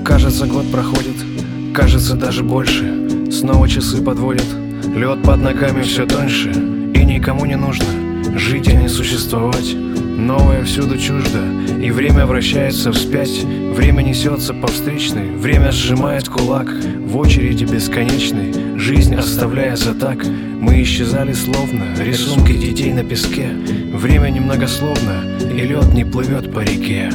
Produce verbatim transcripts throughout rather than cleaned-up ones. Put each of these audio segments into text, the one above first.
Кажется, год проходит, кажется, даже больше. Снова часы подводят, лед под ногами все тоньше. И никому не нужно жить, а не существовать. Новое всюду чуждо, и время вращается вспять. Время несется по встречной, время сжимает кулак в очереди бесконечной, жизнь оставляя за так. Мы исчезали словно рисунки детей на песке. Время немногословно, и лед не плывет по реке.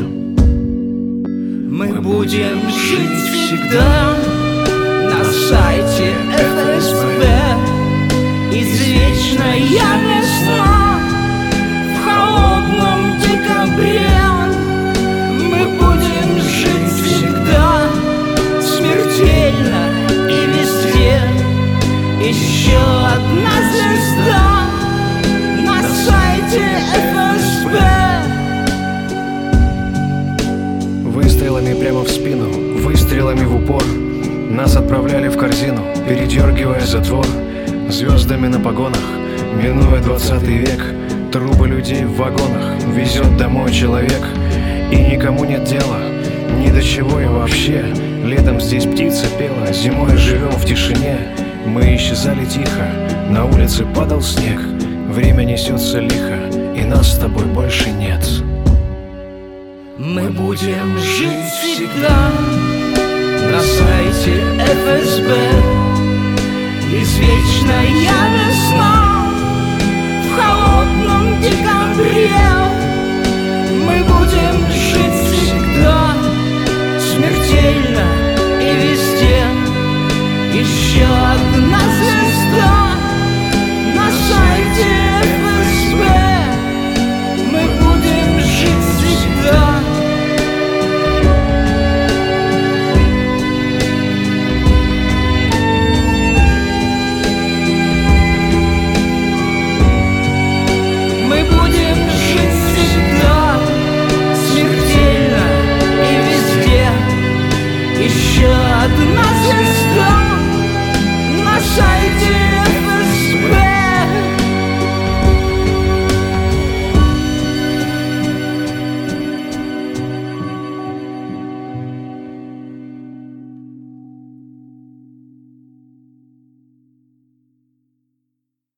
Мы будем жить всегда на сайте эф эс бэ. Извечная весна в холодном декабре. Мы будем жить всегда смертельно и везде. Еще одна звезда на сайте эф эс бэ. Выстрелами прямо в спину, выстрелами в упор нас отправляли в корзину, передергивая затвор. Звездами на погонах, минуя двадцатый век. Трубы людей в вагонах везет домой человек. И никому нет дела ни до чего и вообще. Летом здесь птица пела, зимой живем в тишине. Мы исчезали тихо, на улице падал снег. Время несется лихо, и нас с тобой больше нет. Мы будем жить всегда на сайте эф эс бэ. Извечная весна в холодном декабре. Мы будем жить всегда